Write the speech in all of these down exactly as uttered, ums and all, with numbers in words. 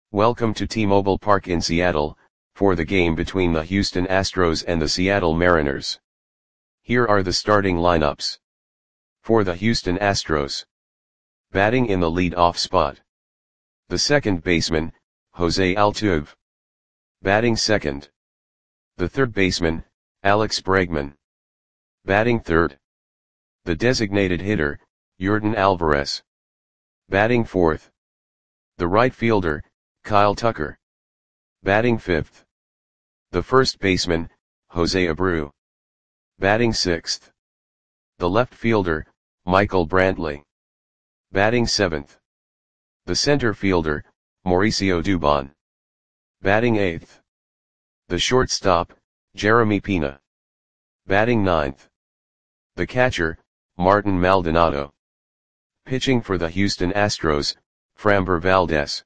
Welcome to T-Mobile Park in Seattle, for the game between the Houston Astros and the Seattle Mariners. Here are the starting lineups. For the Houston Astros. Batting in the lead-off spot. The second baseman, Jose Altuve. Batting second. The third baseman, Alex Bregman. Batting third. The designated hitter, Yordan Alvarez. Batting fourth. The right fielder, Kyle Tucker. Batting fifth. The first baseman, Jose Abreu. Batting sixth. The left fielder, Michael Brantley. Batting seventh. The center fielder, Mauricio Dubon. Batting eighth. The shortstop, Jeremy Pena. Batting ninth. The catcher, Martin Maldonado. Pitching for the Houston Astros, Framber Valdez.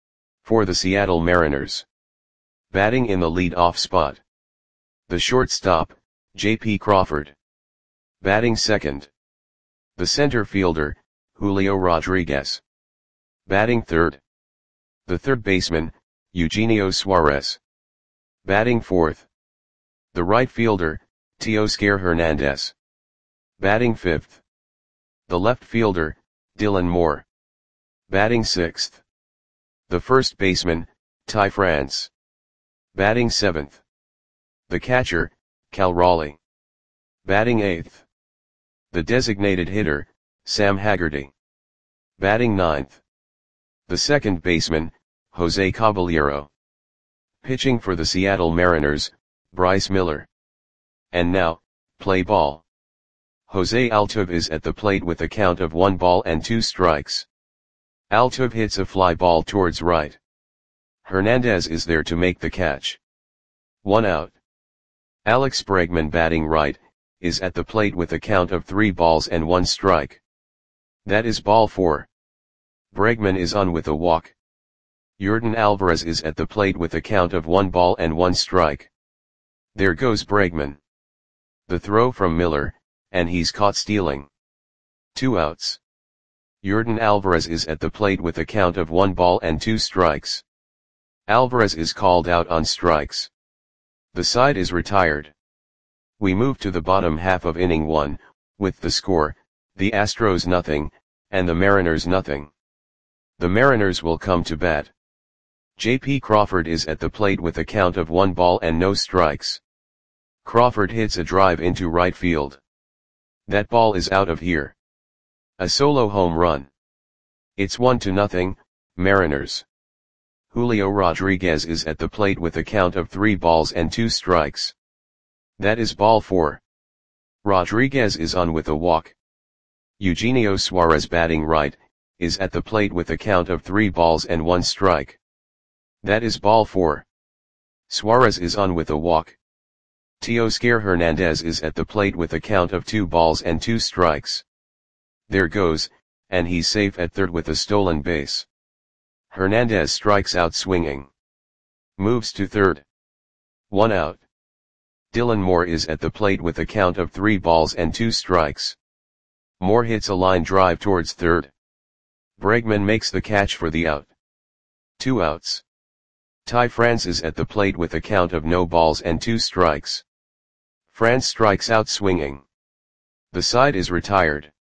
For the Seattle Mariners. Batting in the lead-off spot. The shortstop, J P Crawford. Batting second. The center fielder, Julio Rodriguez. Batting third. The third baseman, Eugenio Suarez. Batting fourth. The right fielder, Teoscar Hernandez. Batting fifth. The left fielder, Dylan Moore. Batting sixth. The first baseman, Ty France. Batting seventh. The catcher, Cal Raleigh. Batting eighth. The designated hitter, Sam Haggerty. Batting ninth. The second baseman, Jose Caballero. Pitching for the Seattle Mariners, Bryce Miller. And now, play ball. Jose Altuve is at the plate with a count of one ball and two strikes. Altuve hits a fly ball towards right. Hernandez is there to make the catch. One out. Alex Bregman, batting right, is at the plate with a count of three balls and one strike. That is ball four. Bregman is on with a walk. Yordan Alvarez is at the plate with a count of one ball and one strike. There goes Bregman. The throw from Miller, and he's caught stealing. Two outs. Yordan Alvarez is at the plate with a count of one ball and two strikes. Alvarez is called out on strikes. The side is retired. We move to the bottom half of inning one, with the score, the Astros nothing, and the Mariners nothing. The Mariners will come to bat. J P Crawford is at the plate with a count of one ball and no strikes. Crawford hits a drive into right field. That ball is out of here. A solo home run. It's one to nothing, Mariners. Julio Rodriguez is at the plate with a count of three balls and two strikes. That is ball four. Rodriguez is on with a walk. Eugenio Suarez, batting right, is at the plate with a count of three balls and one strike. That is ball four. Suarez is on with a walk. Teoscar Hernandez is at the plate with a count of two balls and two strikes. There goes, and he's safe at third with a stolen base. Hernandez strikes out swinging. Moves to third. One out. Dylan Moore is at the plate with a count of three balls and two strikes. Moore hits a line drive towards third. Bregman makes the catch for the out. Two outs. Ty France is at the plate with a count of no balls and two strikes. France strikes out swinging. The side is retired.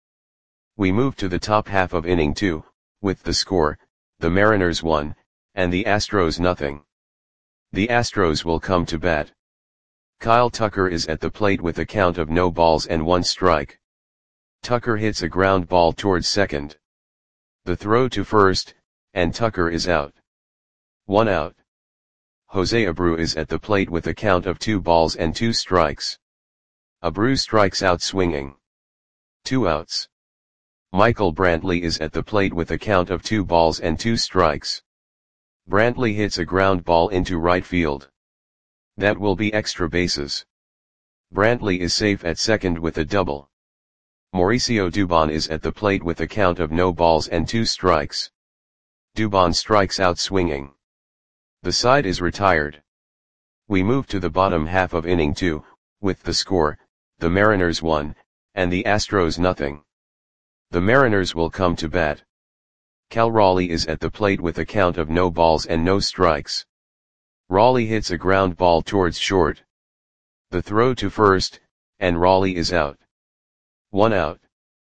We move to the top half of inning two, with the score, the Mariners one, and the Astros nothing. The Astros will come to bat. Kyle Tucker is at the plate with a count of no balls and one strike. Tucker hits a ground ball towards second. The throw to first, and Tucker is out. One out. Jose Abreu is at the plate with a count of two balls and two strikes. Abreu strikes out swinging. Two outs. Michael Brantley is at the plate with a count of two balls and two strikes. Brantley hits a ground ball into right field. That will be extra bases. Brantley is safe at second with a double. Mauricio Dubon is at the plate with a count of no balls and two strikes. Dubon strikes out swinging. The side is retired. We move to the bottom half of inning two, with the score, the Mariners one, and the Astros nothing. The Mariners will come to bat. Cal Raleigh is at the plate with a count of no balls and no strikes. Raleigh hits a ground ball towards short. The throw to first, and Raleigh is out. One out.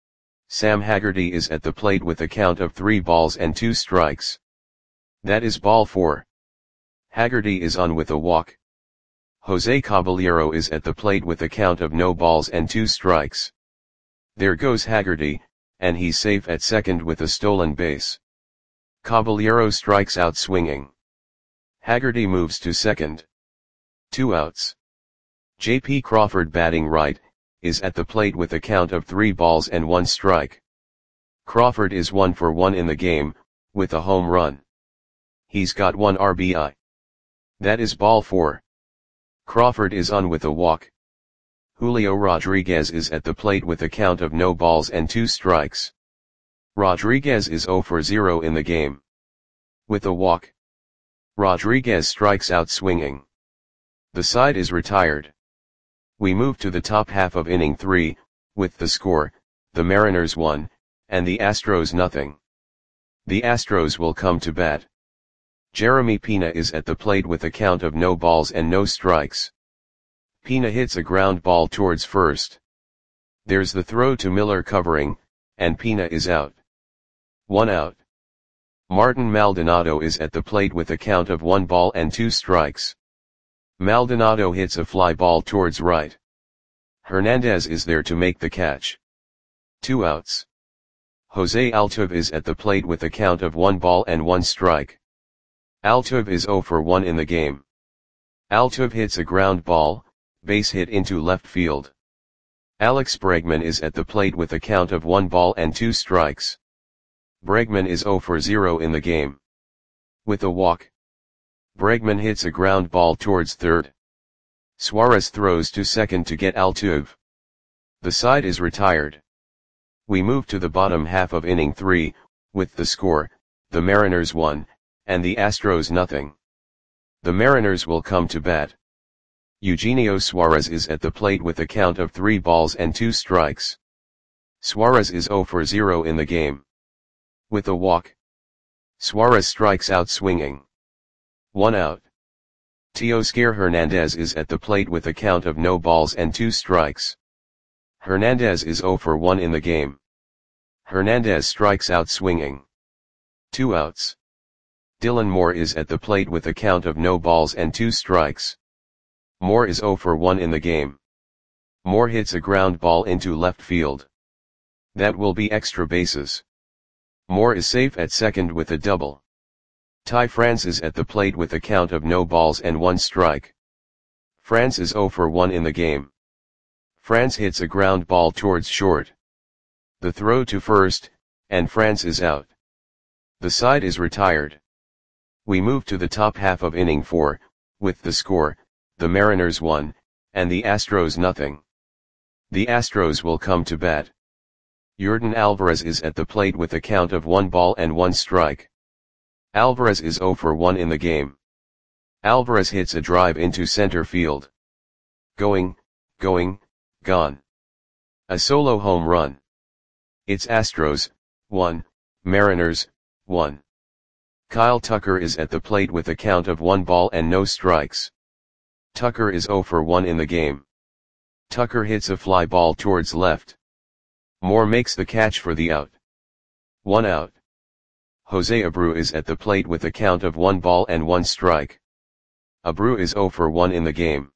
Sam Haggerty is at the plate with a count of three balls and two strikes. That is ball four. Haggerty is on with a walk. Jose Caballero is at the plate with a count of no balls and two strikes. There goes Haggerty, and he's safe at second with a stolen base. Caballero strikes out swinging. Haggerty moves to second. Two outs. J P Crawford, batting right, is at the plate with a count of three balls and one strike. Crawford is one for one in the game, with a home run. He's got one R B I. That is ball four. Crawford is on with a walk. Julio Rodriguez is at the plate with a count of no balls and two strikes. Rodriguez is zero for zero in the game. With a walk, Rodriguez strikes out swinging. The side is retired. We move to the top half of inning three, with the score, the Mariners one, and the Astros nothing. The Astros will come to bat. Jeremy Pena is at the plate with a count of no balls and no strikes. Pena hits a ground ball towards first. There's the throw to Miller covering, and Pena is out. One out. Martin Maldonado is at the plate with a count of one ball and two strikes. Maldonado hits a fly ball towards right. Hernandez is there to make the catch. Two outs. Jose Altuve is at the plate with a count of one ball and one strike. Altuve is zero for one in the game. Altuve hits a ground ball, base hit into left field. Alex Bregman is at the plate with a count of one ball and two strikes. Bregman is zero for zero in the game. With a walk, Bregman hits a ground ball towards third. Suarez throws to second to get Altuve. The side is retired. We move to the bottom half of inning three, with the score, the Mariners one, and the Astros nothing. The Mariners will come to bat. Eugenio Suarez is at the plate with a count of three balls and two strikes. Suarez is zero for zero in the game. With a walk, Suarez strikes out swinging. One out. Teoscar Hernandez is at the plate with a count of no balls and two strikes. Hernandez is zero for one in the game. Hernandez strikes out swinging. Two outs. Dylan Moore is at the plate with a count of no balls and two strikes. Moore is zero for one in the game. Moore hits a ground ball into left field. That will be extra bases. Moore is safe at second with a double. Ty France is at the plate with a count of no balls and one strike. France is zero for one in the game. France hits a ground ball towards short. The throw to first, and France is out. The side is retired. We move to the top half of inning four, with the score, the Mariners one, and the Astros nothing. The Astros will come to bat. Yordan Alvarez is at the plate with a count of one ball and one strike. Alvarez is zero for one in the game. Alvarez hits a drive into center field. Going, going, gone. A solo home run. It's Astros, one, Mariners, one. Kyle Tucker is at the plate with a count of one ball and no strikes. Tucker is zero for one in the game. Tucker hits a fly ball towards left. Moore makes the catch for the out. One out. Jose Abreu is at the plate with a count of one ball and one strike. Abreu is zero for one in the game.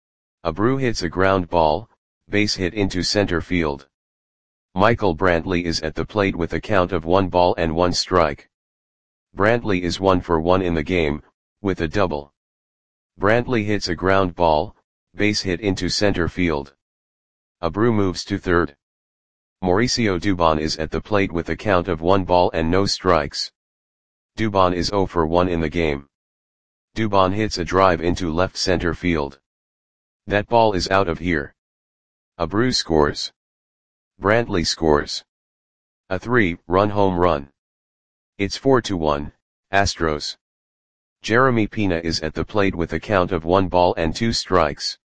Abreu hits a ground ball, base hit into center field. Michael Brantley is at the plate with a count of one ball and one strike. Brantley is one for one in the game, with a double. Brantley hits a ground ball, base hit into center field. Abreu moves to third. Mauricio Dubon is at the plate with a count of one ball and no strikes. Dubon is zero for one in the game. Dubon hits a drive into left center field. That ball is out of here. Abreu scores. Brantley scores. A three-run home run. It's four to one, Astros. Jeremy Pena is at the plate with a count of one ball and two strikes.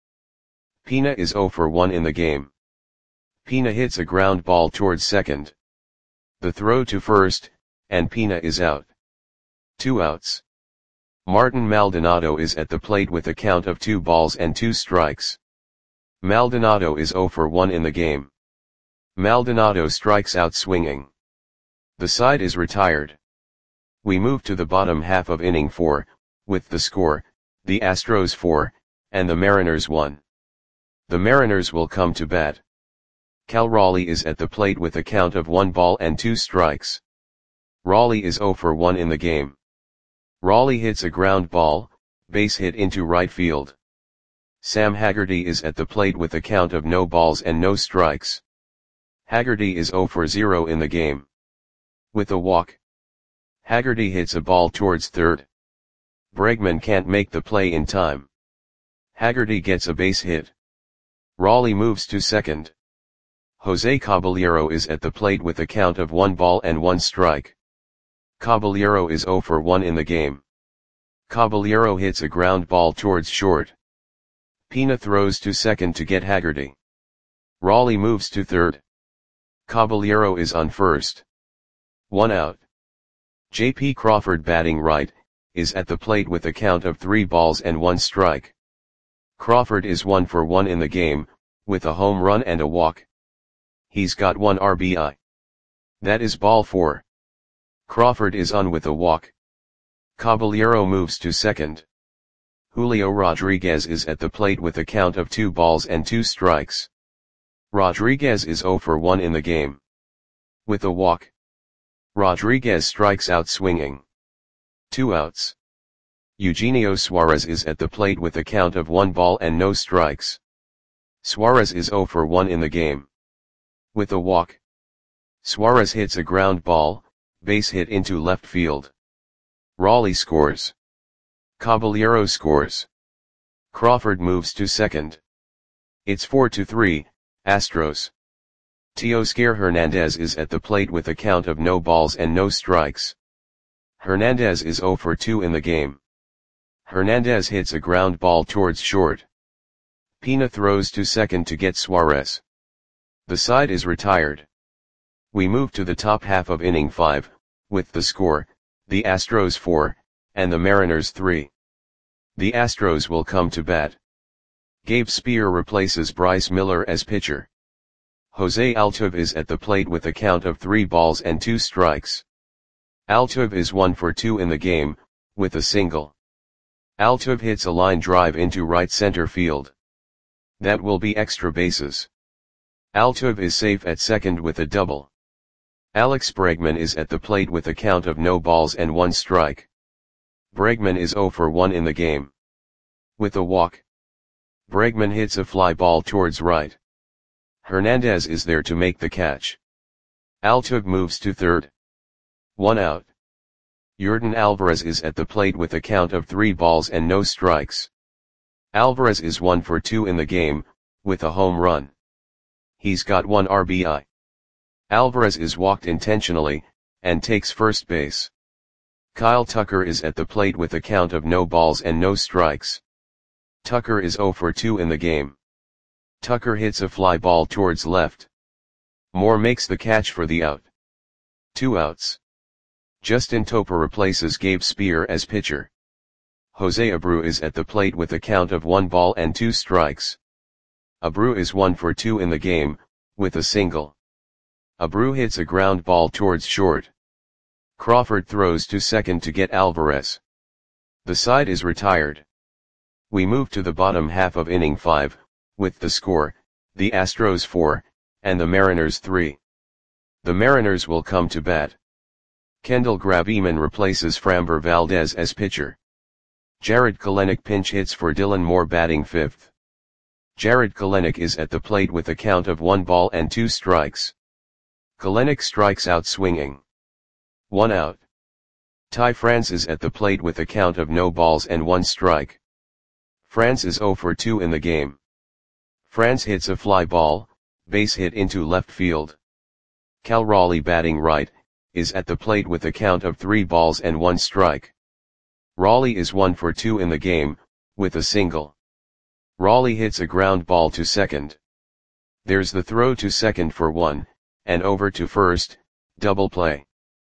Pena is zero for one in the game. Pena hits a ground ball towards second. The throw to first, and Pina is out. Two outs. Martin Maldonado is at the plate with a count of two balls and two strikes. Maldonado is oh for one in the game. Maldonado strikes out swinging. The side is retired. We move to the bottom half of inning four, with the score, the Astros four, and the Mariners one. The Mariners will come to bat. Cal Raleigh is at the plate with a count of one ball and two strikes. Raleigh is oh for one in the game. Raleigh hits a ground ball, base hit into right field. Sam Haggerty is at the plate with a count of no balls and no strikes. Haggerty is oh for zero in the game. With a walk, Haggerty hits a ball towards third. Bregman can't make the play in time. Haggerty gets a base hit. Raleigh moves to second. Jose Caballero is at the plate with a count of one ball and one strike. Caballero is oh for one in the game. Caballero hits a ground ball towards short. Pina throws to second to get Haggerty. Raleigh moves to third. Caballero is on first. One out. J P Crawford, batting right, is at the plate with a count of three balls and one strike. Crawford is one for one in the game, with a home run and a walk. He's got one R B I. That is ball four. Crawford is on with a walk. Caballero moves to second. Julio Rodriguez is at the plate with a count of two balls and two strikes. Rodriguez is oh for one in the game. With a walk, Rodriguez strikes out swinging. Two outs. Eugenio Suarez is at the plate with a count of one ball and no strikes. Suarez is oh for one in the game. With a walk, Suarez hits a ground ball, base hit into left field. Raleigh scores. Caballero scores. Crawford moves to second. It's four to three, Astros. Teoscar Hernandez is at the plate with a count of no balls and no strikes. Hernandez is oh for two in the game. Hernandez hits a ground ball towards short. Pina throws to second to get Suarez. The side is retired. We move to the top half of inning five, with the score, the Astros four, and the Mariners three. The Astros will come to bat. Gabe Spear replaces Bryce Miller as pitcher. Jose Altuve is at the plate with a count of three balls and two strikes. Altuve is one for two in the game, with a single. Altuve hits a line drive into right center field. That will be extra bases. Altuve is safe at second with a double. Alex Bregman is at the plate with a count of no balls and one strike. Bregman is oh for one in the game. With a walk, Bregman hits a fly ball towards right. Hernandez is there to make the catch. Altuve moves to third. One out. Yordan Alvarez is at the plate with a count of three balls and no strikes. Alvarez is one for two in the game, with a home run. He's got one R B I. Alvarez is walked intentionally, and takes first base. Kyle Tucker is at the plate with a count of no balls and no strikes. Tucker is oh for two in the game. Tucker hits a fly ball towards left. Moore makes the catch for the out. Two outs. Justin Topa replaces Gabe Spear as pitcher. Jose Abreu is at the plate with a count of one ball and two strikes. Abreu is one for two in the game, with a single. Abreu hits a ground ball towards short. Crawford throws to second to get Alvarez. The side is retired. We move to the bottom half of inning five, with the score, the Astros four, and the Mariners three. The Mariners will come to bat. Kendall Graveman replaces Framber Valdez as pitcher. Jared Kelenic pinch hits for Dylan Moore, batting fifth. Jared Kelenic is at the plate with a count of one ball and two strikes. Kelenic strikes out swinging. One out. Ty France is at the plate with a count of no balls and one strike. France is oh for two in the game. France hits a fly ball, base hit into left field. Cal Raleigh, batting right, is at the plate with a count of three balls and one strike. Raleigh is one for two in the game, with a single. Raleigh hits a ground ball to second. There's the throw to second for one, and over to first, double play.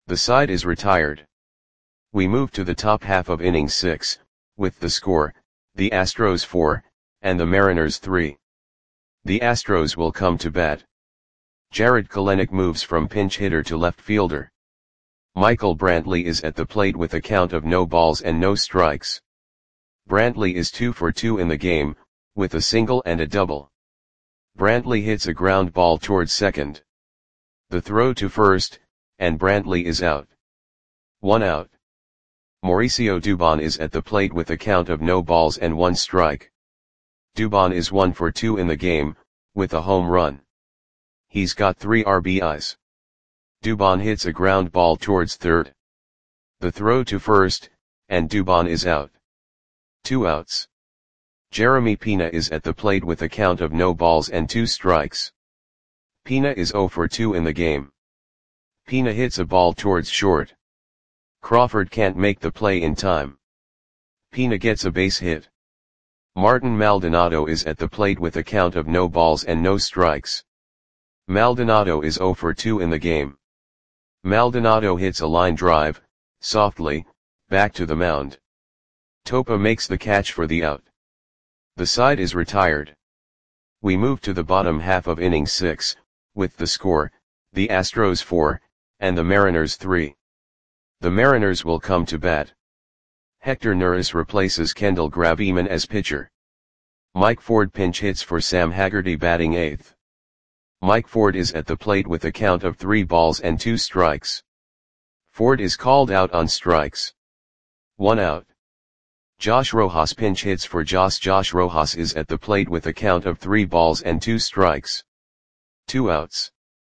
The side is retired. We move to the top half of inning six, with the score, the Astros four, and the Mariners three. The Astros will come to bat. Jared Kelenic moves from pinch hitter to left fielder. Michael Brantley is at the plate with a count of no balls and no strikes. Brantley is two for two in the game, with a single and a double. Brantley hits a ground ball towards second. The throw to first, and Brantley is out. One out. Mauricio Dubon is at the plate with a count of no balls and one strike. Dubon is one for two in the game, with a home run. He's got three R B Is. Dubon hits a ground ball towards third. The throw to first, and Dubon is out. Two outs. Jeremy Pena is at the plate with a count of no balls and two strikes. Pena is zero for two in the game. Pena hits a ball towards short. Crawford can't make the play in time. Pena gets a base hit. Martin Maldonado is at the plate with a count of no balls and no strikes. Maldonado is zero for two in the game. Maldonado hits a line drive, softly, back to the mound. Topa makes the catch for the out. The side is retired. We move to the bottom half of inning six, with the score, the Astros four, and the Mariners three. The Mariners will come to bat. Hector Neris replaces Kendall Graveman as pitcher. Mike Ford pinch hits for Sam Haggerty batting eighth. Mike Ford is at the plate with a count of three balls and two strikes. Ford is called out on strikes. One out. Josh Rojas pinch hits for Josh. Josh Rojas is at the plate with a count of three balls and two strikes. Two outs.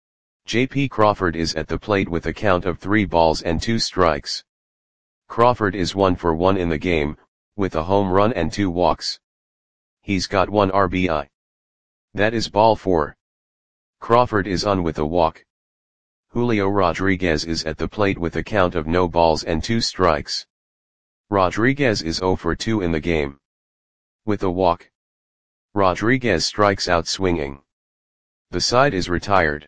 J P Crawford is at the plate with a count of three balls and two strikes. Crawford is one for one in the game, with a home run and two walks. He's got one R B I. That is ball four. Crawford is on with a walk. Julio Rodriguez is at the plate with a count of no balls and two strikes. Rodriguez is zero for two in the game. With a walk. Rodriguez strikes out swinging. The side is retired.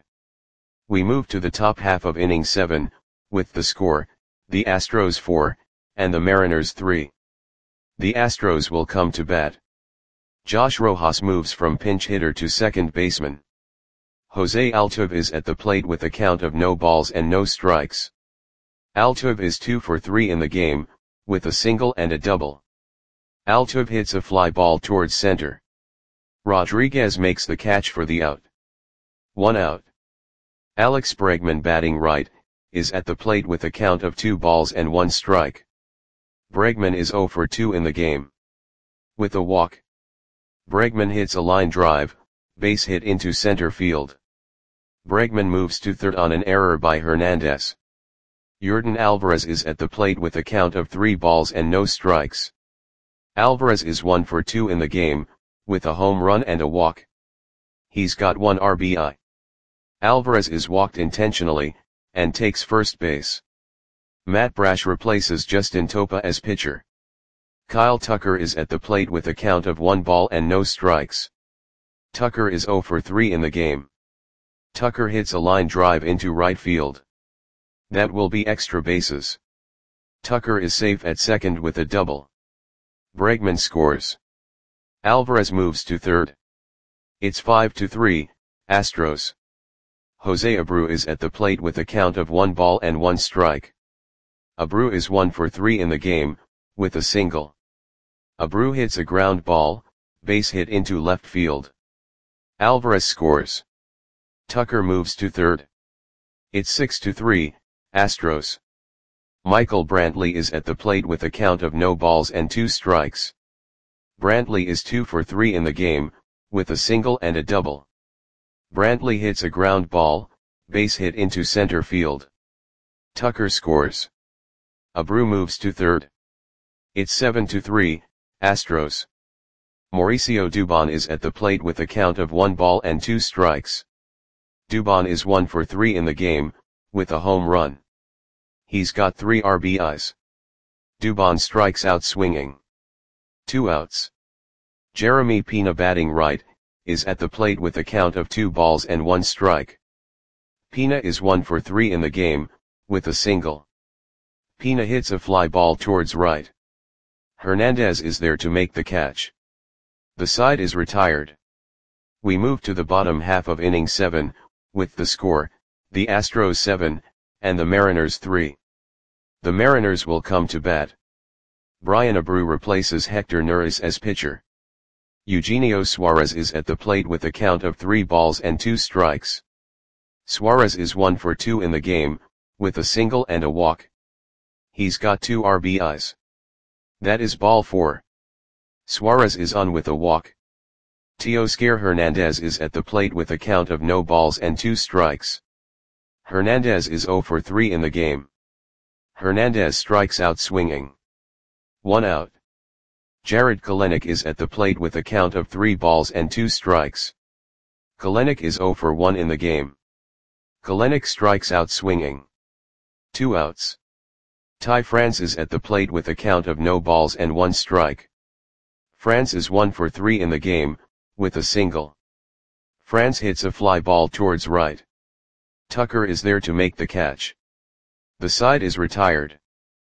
We move to the top half of inning seven, with the score, the Astros four, and the Mariners three. The Astros will come to bat. Josh Rojas moves from pinch hitter to second baseman. Jose Altuve is at the plate with a count of no balls and no strikes. Altuve is two for three in the game, with a single and a double. Altuve hits a fly ball towards center. Rodriguez makes the catch for the out. One out. Alex Bregman batting right, is at the plate with a count of two balls and one strike. Bregman is zero for two in the game. With a walk. Bregman hits a line drive, base hit into center field. Bregman moves to third on an error by Hernandez. Yordan Alvarez is at the plate with a count of three balls and no strikes. Alvarez is one for two in the game, with a home run and a walk. He's got one R B I. Alvarez is walked intentionally, and takes first base. Matt Brash replaces Justin Topa as pitcher. Kyle Tucker is at the plate with a count of one ball and no strikes. Tucker is zero for three in the game. Tucker hits a line drive into right field. That will be extra bases. Tucker is safe at second with a double. Bregman scores. Alvarez moves to third. It's five to three, Astros. Jose Abreu is at the plate with a count of one ball and one strike. Abreu is one for three in the game, with a single. Abreu hits a ground ball, base hit into left field. Alvarez scores. Tucker moves to third. It's six to three, Astros. Michael Brantley is at the plate with a count of no balls and two strikes. Brantley is two for three in the game, with a single and a double. Brantley hits a ground ball, base hit into center field. Tucker scores. Abreu moves to third. It's seven to three, Astros. Mauricio Dubon is at the plate with a count of one ball and two strikes. Dubon is one for three in the game, with a home run. He's got three R B Is. Dubon strikes out swinging. Two outs. Jeremy Pena batting right, is at the plate with a count of two balls and one strike. Pena is one for three in the game, with a single. Pina hits a fly ball towards right. Hernandez is there to make the catch. The side is retired. We move to the bottom half of inning seven, with the score, the Astros seven, and the Mariners three. The Mariners will come to bat. Brian Abreu replaces Hector Neris as pitcher. Eugenio Suarez is at the plate with a count of three balls and two strikes. Suarez is one for two in the game, with a single and a walk. He's got two R B Is. That is ball four. Suarez is on with a walk. Teoscar Hernandez is at the plate with a count of no balls and two strikes. Hernandez is zero for three in the game. Hernandez strikes out swinging. One out. Jarred Kelenic is at the plate with a count of three balls and two strikes. Kelenic is zero for one in the game. Kelenic strikes out swinging. Two outs. Ty France is at the plate with a count of no balls and one strike. France is one for three in the game, with a single. France hits a fly ball towards right. Tucker is there to make the catch. The side is retired.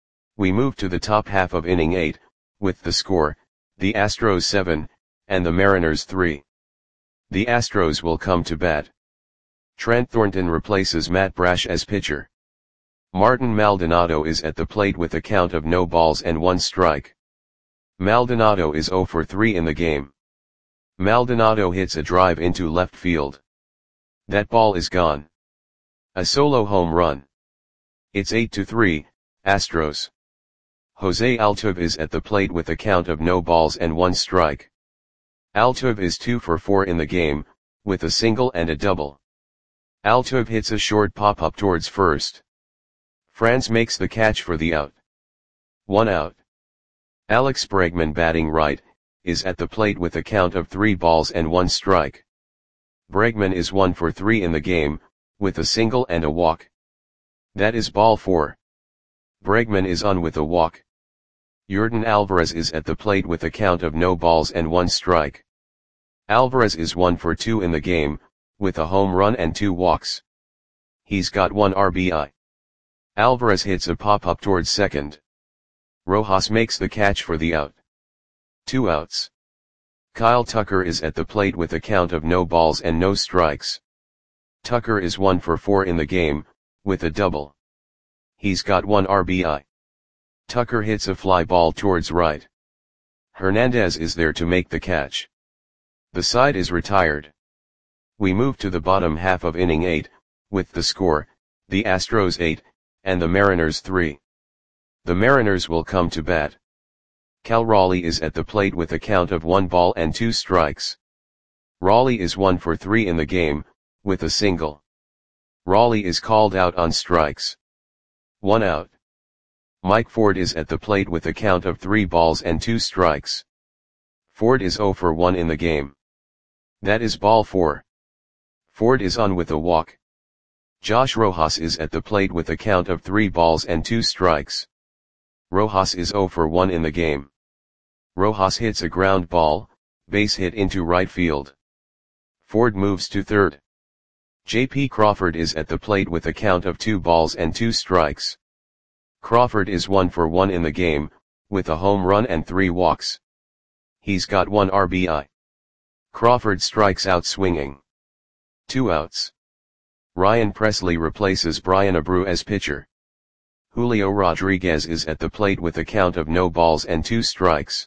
We move to the top half of inning eight, with the score, the Astros seven, and the Mariners three. The Astros will come to bat. Trent Thornton replaces Matt Brash as pitcher. Martin Maldonado is at the plate with a count of no balls and one strike. Maldonado is zero for three in the game. Maldonado hits a drive into left field. That ball is gone. A solo home run. It's eight to three, Astros. Jose Altuve is at the plate with a count of no balls and one strike. Altuve is two for four in the game, with a single and a double. Altuve hits a short pop-up towards first. France makes the catch for the out. One out. Alex Bregman, batting right, is at the plate with a count of three balls and one strike. Bregman is one for three in the game, with a single and a walk. That is ball four. Bregman is on with a walk. Yordan Alvarez is at the plate with a count of no balls and one strike. Alvarez is one for two in the game, with a home run and two walks. He's got one R B I. Alvarez hits a pop-up towards second. Rojas makes the catch for the out. Two outs. Kyle Tucker is at the plate with a count of no balls and no strikes. Tucker is one for four in the game, with a double. He's got one R B I. Tucker hits a fly ball towards right. Hernandez is there to make the catch. The side is retired. We move to the bottom half of inning eight, with the score, the Astros eight, and the Mariners three. The Mariners will come to bat. Cal Raleigh is at the plate with a count of one ball and two strikes. Raleigh is one for three in the game, with a single. Raleigh is called out on strikes. One out. Mike Ford is at the plate with a count of three balls and two strikes. Ford is zero for one in the game. That is ball four. Ford is on with a walk. Josh Rojas is at the plate with a count of three balls and two strikes. Rojas is zero for one in the game. Rojas hits a ground ball, base hit into right field. Ford moves to third. J P Crawford is at the plate with a count of two balls and two strikes. Crawford is one for one in the game, with a home run and three walks. He's got one R B I. Crawford strikes out swinging. Two outs. Ryan Presley replaces Brian Abreu as pitcher. Julio Rodriguez is at the plate with a count of no balls and two strikes.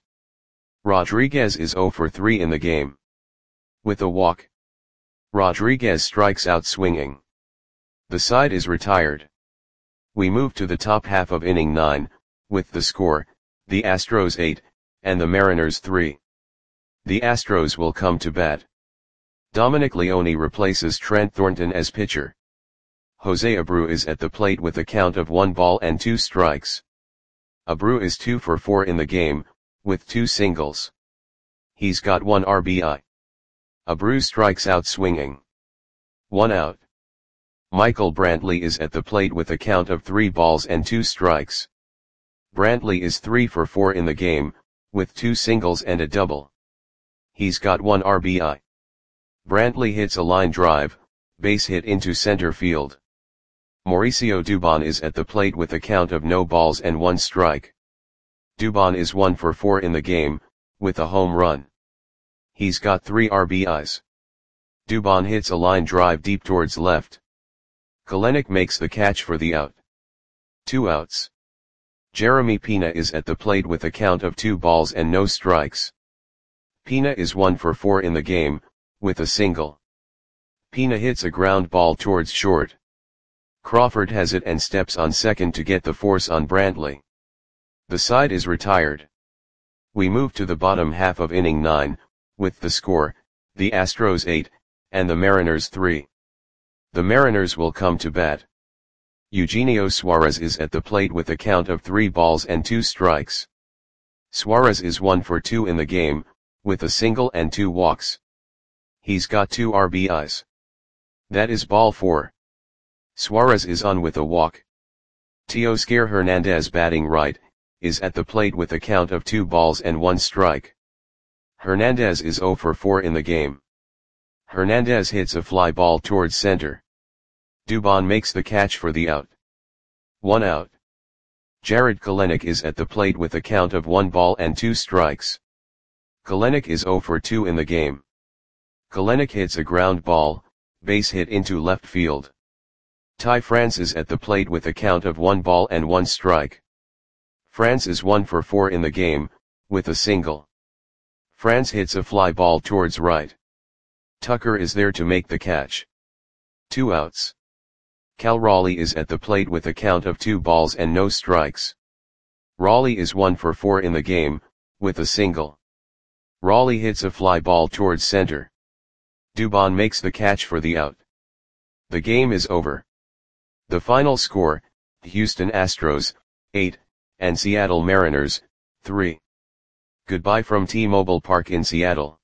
Rodriguez is zero for three in the game. With a walk. Rodriguez strikes out swinging. The side is retired. We move to the top half of inning nine, with the score, the Astros eight, and the Mariners three. The Astros will come to bat. Dominic Leone replaces Trent Thornton as pitcher. Jose Abreu is at the plate with a count of one ball and two strikes. Abreu is two for four in the game, with two singles. He's got one R B I. Abreu strikes out swinging. One out. Michael Brantley is at the plate with a count of three balls and two strikes. Brantley is three for four in the game, with two singles and a double. He's got one R B I. Brantley hits a line drive, base hit into center field. Mauricio Dubon is at the plate with a count of no balls and one strike. Dubon is one for four in the game, with a home run. He's got three R B Is. Dubon hits a line drive deep towards left. Kelenic makes the catch for the out. Two outs. Jeremy Pena is at the plate with a count of two balls and no strikes. Pena is one for four in the game, with a single. Pena hits a ground ball towards short. Crawford has it and steps on second to get the force on Brantley. The side is retired. We move to the bottom half of inning nine, with the score, the Astros eight, and the Mariners three. The Mariners will come to bat. Eugenio Suarez is at the plate with a count of three balls and two strikes. Suarez is one for two in the game, with a single and two walks. He's got two R B Is. That is ball four. Suarez is on with a walk. Teoscar Hernandez, batting right, is at the plate with a count of two balls and one strike. Hernandez is zero for four in the game. Hernandez hits a fly ball towards center. Dubon makes the catch for the out. One out. Jarred Kelenic is at the plate with a count of one ball and two strikes. Kelenic is zero for two in the game. Kelenic hits a ground ball, base hit into left field. Ty France is at the plate with a count of one ball and one strike. France is one for four in the game, with a single. France hits a fly ball towards right. Tucker is there to make the catch. Two outs. Cal Raleigh is at the plate with a count of two balls and no strikes. Raleigh is one for four in the game, with a single. Raleigh hits a fly ball towards center. Dubon makes the catch for the out. The game is over. The final score, Houston Astros, eight, and Seattle Mariners, three. Goodbye from T-Mobile Park in Seattle.